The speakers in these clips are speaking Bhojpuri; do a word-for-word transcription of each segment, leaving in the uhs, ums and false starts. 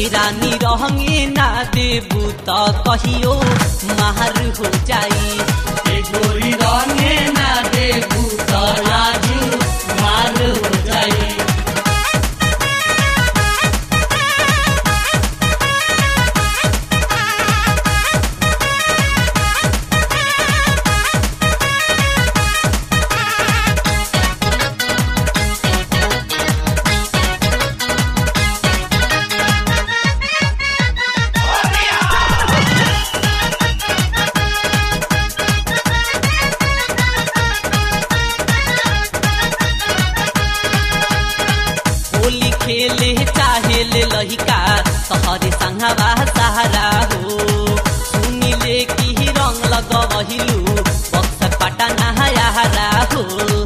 रानी रहंगे ना देबू त कहियो मार हो जाई। ए गोरी रहंगे ना देबू त राजू मार हो जाई। खेले चाहे ले लहिका सहरे संघवा सहारा हो। सुनिले की रंग लगवहिलू बक्सर पटना हयारा हो।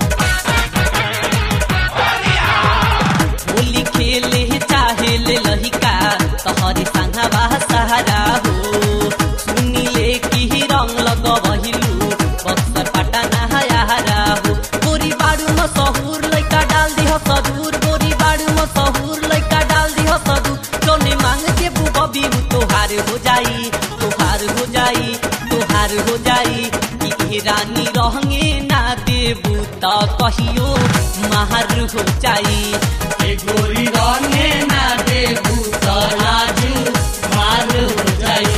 होली खेले चाहे ले लहिका सहरे संघवा सहारा हो। सुनिले की रंग लगवहिलू बक्सर पटना हयारा हो। गोरी बाड़ू में सहूर लइका डाल दिह सदूर। गोरी बाड़ू में सहूर लइका डाल दिह सदूर। जोने मांग के बुबी तोहार हो जाई तोहार हो जाई तोहार हो जाई। कि रानी रहंगे ना देबू त कहियो मार हो जाई। ए गोरी रहंगे ना देबू त राजू मार हो जाई।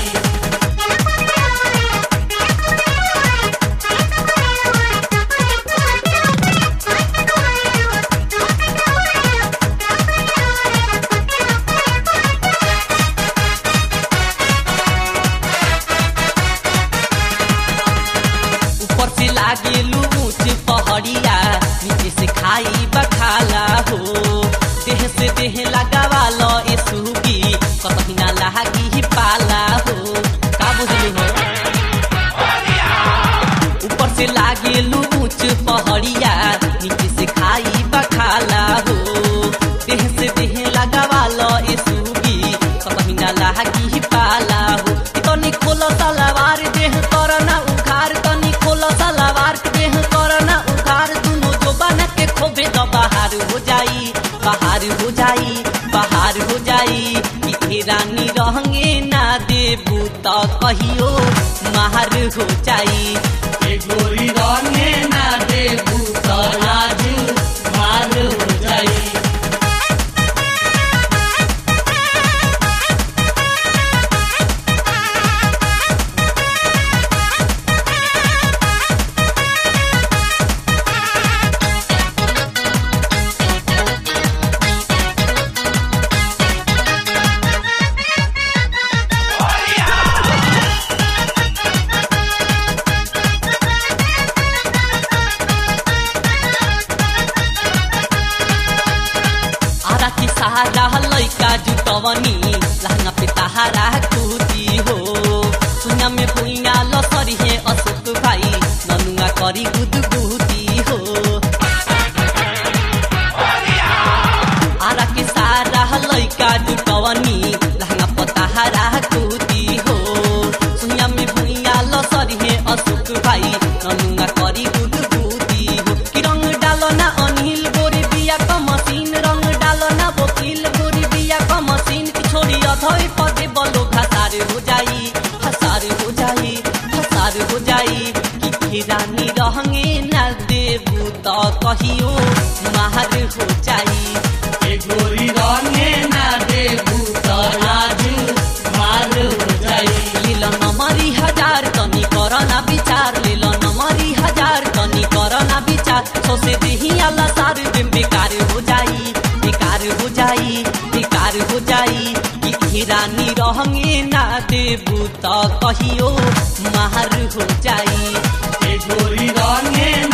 लागे लूच पहड़िया नीचे से खाई बखाला हो। देह से देह लगावा लो ए सुगी कतही ना लागी पाला हो। का बुझलू हो ऊपर से लागे लूच पहड़िया नीचे से खाई बखाला हो। देह से देह लगावा लो ए सुगी कतही ना लागी पाला हो। तनी खोलो सलवार देह करना उखार। तनी खोलो सलवार देह करना उखार। दुनो जो बना के खोबे तो बाहर हो जाई बाहर हो जाई बाहर हो जाई। कि रानी रहंगे ना देबू त कहियो मार हो जाई। ए गोरी रहंगे ना देबू त राजू मार हो जाई। सहारा लइका जुटवनी लहंगा पे तहारा कुती हो। सुना में भुइया लसरी है अशोक भाई ननुआ करी गुदगुदी हो। आरा के सारा लइका जुटवनी लहंगा पे तहारा कुती हो। सुना में भुइया लसरी है अशोक भाई ननुआ करी गुदगुदी हो। कि रंग डालो ना अनिल गोरी बिया का मशीन। रंग डालो ना वकील गोरी बिया का मशीन। की छोड़ी अधोई पदे बलो हसार हो जाई हसार हो जाई हसार हो जाई। कि रानी रहंगे ना देबू त कहियो मार हो जाई। ए गोरी रहंगे ना देबू त राजू मार हो जाई। लीला नमरी हजार तनी करना विचार। लीला नमरी हजार तनी करना विचार। सोसे देही आला सार दिन बेकार हो जाई बेकार हो जाई बेकार हो जाई। कि रानी रहंगे ना देबू त कहियो मार हो जाई। ए गोरी रहंगे